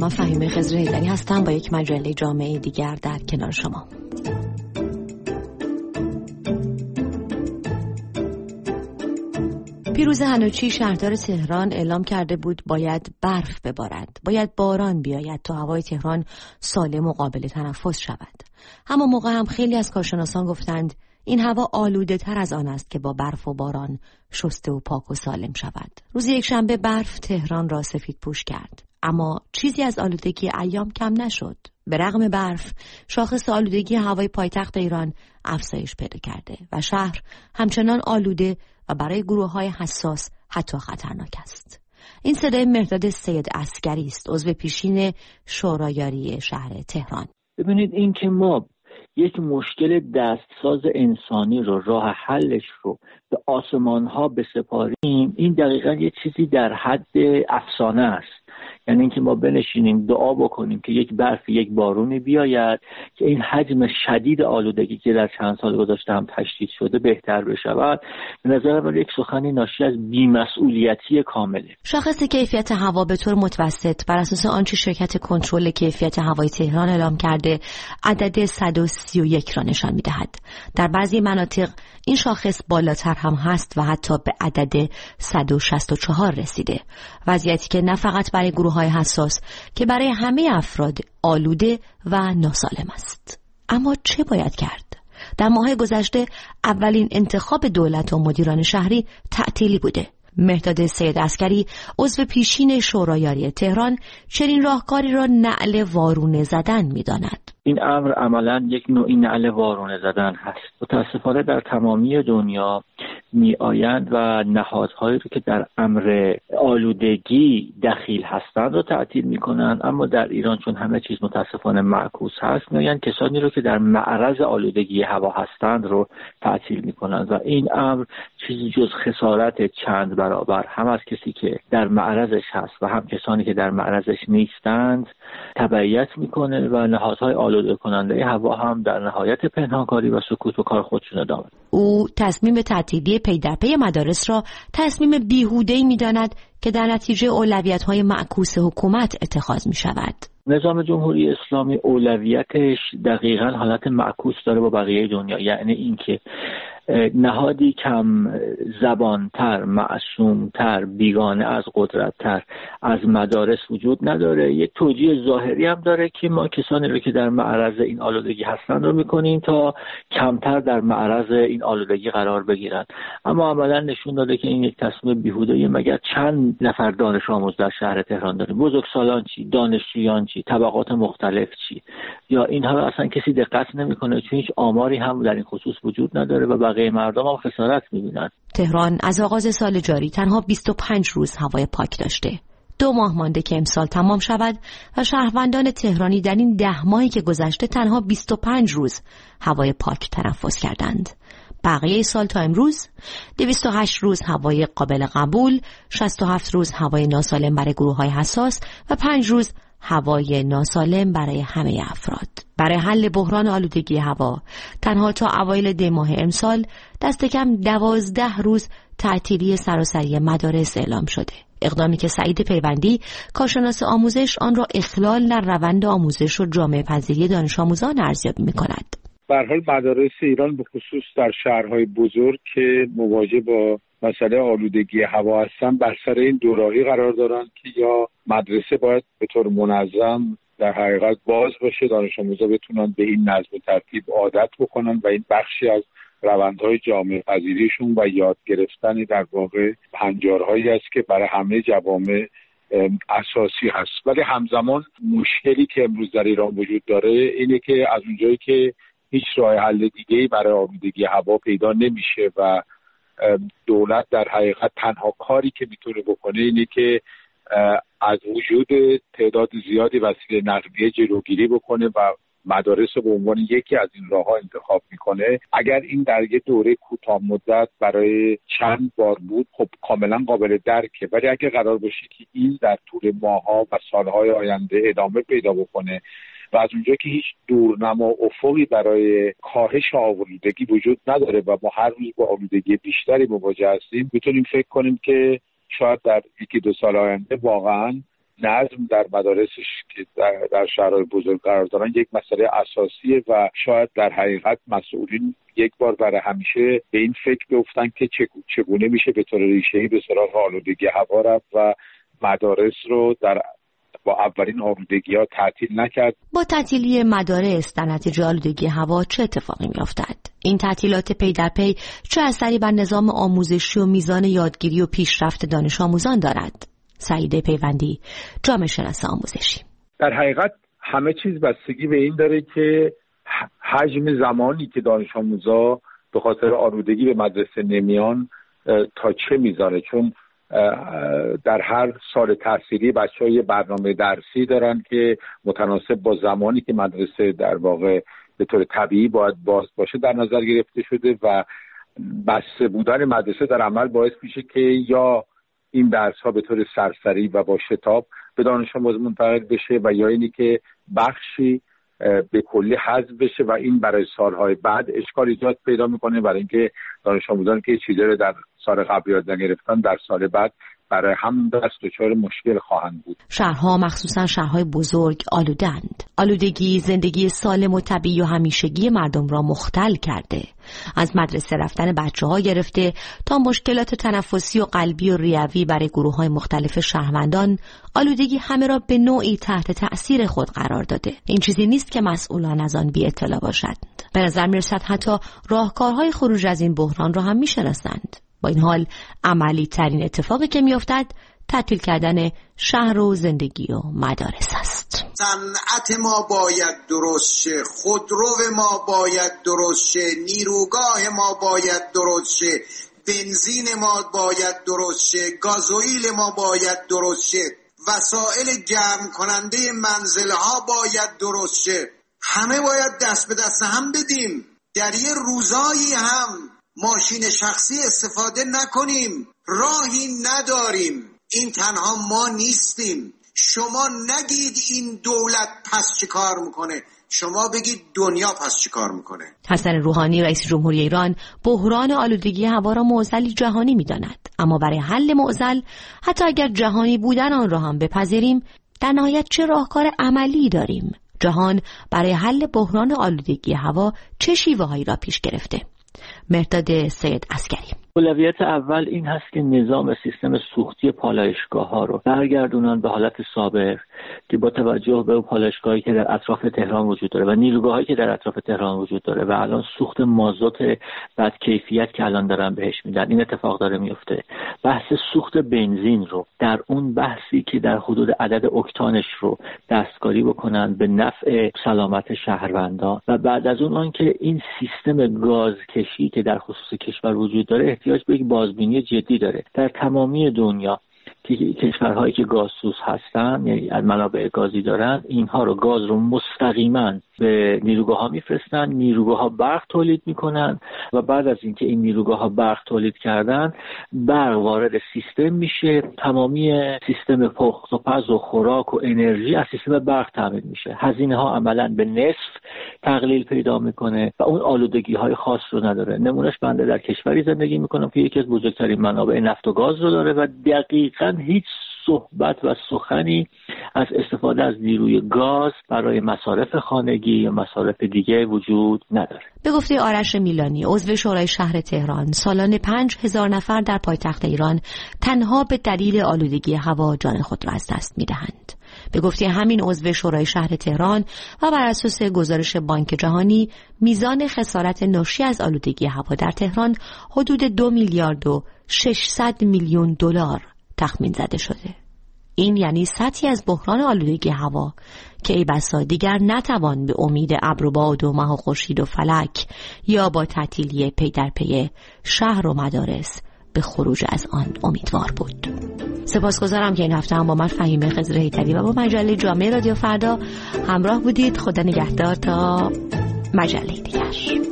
من فهیمه خضر حیدری هستم با یک مجله جامعه دیگر در کنار شما. پیروز حنوچی شهردار تهران اعلام کرده بود باید برف ببارد، باید باران بیاید تا هوای تهران سالم و قابل تنفس شود. همون موقع هم خیلی از کارشناسان گفتند این هوا آلوده تر از آن است که با برف و باران شسته و پاک و سالم شود. روز یکشنبه برف تهران را سفید پوش کرد، اما چیزی از آلودگی ایام کم نشد. به رغم برف، شاخص آلودگی هوای پایتخت ایران افزایش پیدا کرده و شهر همچنان آلوده و برای گروه‌های حساس حتی خطرناک است. این صدای مهرداد سید عسگری است، عضو پیشین شورایاری شهر تهران. ببینید این که ما یک مشکل دستساز انسانی رو، راه حلش رو به آسمان‌ها بسپاریم، این دقیقاً یه چیزی در حد افسانه است. یعنی اینکه ما بنشینیم دعا بکنیم که یک برف، یک بارونی بیاید که این حجم شدید آلودگی که در چند سال گذشته هم تشدید شده بهتر بشود. به نظر من یک سخنی ناشی از بی‌مسئولیتی کامله. شاخص کیفیت هوا به طور متوسط بر اساس آنچه شرکت کنترل کیفیت هوای تهران اعلام کرده عدد 131 را نشان می‌دهد. در بعضی مناطق این شاخص بالاتر هم هست و حتی به عدد 164 رسیده. وضعیتی که نه فقط برای گروه‌های حساس که برای همه افراد آلوده و ناسالم است. اما چه باید کرد؟ در ماه گذشته اولین انتخاب دولت و مدیران شهری تعطیلی بوده. مهرداد سید عسگری عضو پیشین شورایاری تهران چنین راهکاری را نعل وارونه زدن می‌داند. این امر عملاً یک نوعی نعل وارونه زدن هست. متاسفانه در تمامی دنیا میآیند و نهادهایی رو که در امر آلودگی دخیل هستند رو تعطیل میکنند، اما در ایران چون همه چیز متاسفانه معکوس هست، میآیند کسانی رو که در معرض آلودگی هوا هستند رو تعطیل میکنند و این امر چیزی جز خسارت چند برابر هم از کسی که در معرضش هست و هم کسانی که در معرضش نیستند تبعیت میکنه و نهادهای آلوده کننده هوا هم در نهایت پنهانکاری و سکوت و کار خودشون ادامه. او تصمیم تعطیلی پی در پی مدارس را تصمیم بیهوده‌ای می‌داند که در نتیجه اولویت‌های معکوس حکومت اتخاذ می‌شود. نظام جمهوری اسلامی اولویتش دقیقاً حالت معکوس داره با بقیه دنیا، یعنی اینکه نهادی کم زبانتر، معصومتر، بیگانه از قدرتتر از مدارس وجود نداره. یک توجیه ظاهری هم داره که ما کسانی رو که در معرض این آلودگی هستند رو میکنیم تا کمتر در معرض این آلودگی قرار بگیرن، اما عملا نشون داده که این یک تصمیم بیهوده‌ای. مگر چند نفر دانش آموز در شهر تهران داریم؟ بزرگسالان چی؟ دانشجویان چی؟ طبقات مختلف چی؟ یا اینها رو اصلا کسی دقت نمیکنه، چون هیچ آماری هم در این خصوص وجود نداره و بقیه مردم هم خسارت می‌بینن. تهران از آغاز سال جاری تنها 25 روز هوای پاک داشته. 2 ماه مانده که امسال تمام شود و شهروندان تهرانی در این 10 ماهی که گذشته تنها 25 روز هوای پاک تنفس کردند. بقیه سال تا امروز 208 روز هوای قابل قبول، 67 روز هوای ناسالم برای گروه‌های حساس و 5 روز هوای ناسالم برای همه افراد. برای حل بحران آلودگی هوا تنها تا اوایل دی ماه امسال دست کم 12 روز تعطیلی سراسری مدارس اعلام شده. اقدامی که سعید پیوندی کارشناس آموزش آن را اخلال در روند آموزش و جامعه پذیری دانش آموزان ارزیابی می‌کند. به هر حال مدارس ایران به خصوص در شهرهای بزرگ که مواجه با مسئله آلودگی هوا هستن بر سر این دوراهی قرار دارن که یا مدرسه باید به طور منظم در حقیقت باز باشه، دانش آموزا بتونن به این نظم و ترتیب عادت بکنن و این بخشی از روندهای جامعه پذیریشون و یاد گرفتن در واقع پنجارهایی است که برای همه جوامع اساسی هست. ولی همزمان مشکلی که امروز در ایران وجود داره اینه که از اونجایی که هیچ راه حل دیگه‌ای برای آلودگی هوا پیدا نمیشه و دولت در حقیقت تنها کاری که میتونه بکنه اینه که از وجود تعداد زیادی وسیله نقلیه جلوگیری بکنه و مدارس رو به عنوان یکی از این راه‌ها انتخاب میکنه. اگر این در یه دوره کوتاه مدت برای چند بار بود خب کاملا قابل درکه، ولی اگر قرار باشه که این در طول ماه‌ها و سال‌های آینده ادامه پیدا بکنه و از اونجا که هیچ دورنما افقی برای کاهش آلودگی وجود نداره و ما هر روز با آلودگی بیشتری مواجه هستیم، میتونیم فکر کنیم که شاید در 1-2 سال آینده واقعا نظم در مدارسش که در شهرهای بزرگ قرار دارن یک مسئله اساسیه و شاید در حقیقت مسئولین یک بار برای همیشه به این فکر بیفتن که چگونه میشه به طور ریشه‌ای به سراغ آلودگی هوا رفت و مدارس رو با اولین آلودگی‌ها تعطیل نکرد. با تعطیلی مدارس در نتیجه آلودگی هوا چه اتفاقی می‌افتد؟ این تعطیلات پی در پی چه اثری بر نظام آموزشی و میزان یادگیری و پیشرفت دانش آموزان دارد؟ سعید پیوندی، جامعه شناس آموزشی: در حقیقت همه چیز بستگی به این داره که حجم زمانی که دانش آموزا به خاطر آلودگی به مدرسه نمیان تا چه میذاره، چون در هر سال تحصیلی بچه‌ها یه برنامه درسی دارن که متناسب با زمانی که مدرسه در واقع به طور طبیعی باید باز باشه در نظر گرفته شده و بسته بودن مدرسه در عمل باعث میشه که یا این درس‌ها به طور سرسری و با شتاب به دانش آموز منتقل بشه و یا اینی که بخشی به کلی حذف بشه و این برای سالهای بعد اشکال ایجاد پیدا میکنه، برای اینکه دانش آموزان که چیزی رو در سال قبل یاد نگرفتن در سال بعد برای هم دست دچار مشکل خواهند بود. شهرها مخصوصا شهرهای بزرگ آلودند. آلودگی زندگی سالم و طبیعی و همیشگی مردم را مختل کرده. از مدرسه رفتن بچه‌ها گرفته تا مشکلات تنفسی و قلبی و ریوی برای گروه‌های مختلف شهروندان، آلودگی همه را به نوعی تحت تأثیر خود قرار داده. این چیزی نیست که مسئولان از آن بی اطلاع باشند. به نظر می‌رسد حتی راهکارهای خروج از این بحران را هم می‌شناسند. با این حال عملی ترین اتفاقی که میافتد تعطیل کردن شهر و زندگی و مدارس است. صنعت ما باید درست شه، خودرو ما باید درست شه، نیروگاه ما باید درست شه، بنزین ما باید درست شه، گازوئیل ما باید درست شه، وسایل جمع کننده منزلها باید درست شه. همه باید دست به دست هم بدیم. در یه روزایی هم ماشین شخصی استفاده نکنیم. راهی نداریم. این تنها ما نیستیم. شما نگید این دولت پس چه کار میکنه، شما بگید دنیا پس چه کار میکنه. حسن روحانی رئیس جمهوری ایران بحران آلودگی هوا را معضلی جهانی میداند، اما برای حل معضل حتی اگر جهانی بودن آن را هم بپذیریم، در نهایت چه راهکار عملی داریم؟ جهان برای حل بحران آلودگی هوا چه شیوه‌هایی را پیش گرفته؟ مرداد سید عسکری: اولویت اول این هست که نظام سیستم سوختی پالایشگاه‌ها رو برگردونن به حالت سابق که با توجه به پالایشگاهی که در اطراف تهران وجود داره و نیروگاهایی که در اطراف تهران وجود داره و الان سوخت مازوت بد کیفیت که الان دارن بهش میدن، این اتفاق داره میفته. بحث سوخت بنزین رو در اون بحثی که در حدود عدد اکتانش رو دستکاری بکنن به نفع سلامت شهروندان و بعد از اون که این سیستم گازکشی که در خصوص کشور وجود داره احتیاج به یک بازبینی جدی داره. در تمامی دنیا که کشورهایی که گازسوز هستن، یعنی منابع گازی دارن، اینها رو گاز رو مستقیما به نیروگاه‌ها میفرستن، نیروگاه‌ها برق تولید میکنن و بعد از اینکه این نیروگاه‌ها برق تولید کردن، برق وارد سیستم میشه، تمامی سیستم پخت و پز و خوراک و انرژی از سیستم برق تامین میشه. هزینه‌ها عملاً به نصف تقلیل پیدا میکنه و اون آلودگی‌های خاص رو نداره. نمونهش بنده در کشوری زندگی میکنم که یکی از بزرگترین منابع نفت و گاز رو داره و دقیقاً هیچ صحبت و سخنی از استفاده از نیروی گاز برای مصارف خانگی یا مصارف دیگه وجود نداره. به گفته آرش میلانی، عضو شورای شهر تهران، سالانه 5000 نفر در پایتخت ایران تنها به دلیل آلودگی هوا جان خود را از دست می‌دهند. به گفته همین عضو شورای شهر تهران و بر اساس گزارش بانک جهانی، میزان خسارت ناشی از آلودگی هوا در تهران حدود 2 میلیارد و 600 میلیون دلار تخمین زده شده. این یعنی سطحی از بحران آلودگی هوا که ای بسا دیگر نتوان به امید ابر و باد و ماه و خورشید و فلک یا با تعطیلی پی در پی شهر و مدارس به خروج از آن امیدوار بود. سپاسگزارم که این هفته هم با من فهیمه خضر هیدری و با مجله جامعه رادیو فردا همراه بودید. خدا نگهدار تا مجله دیگر.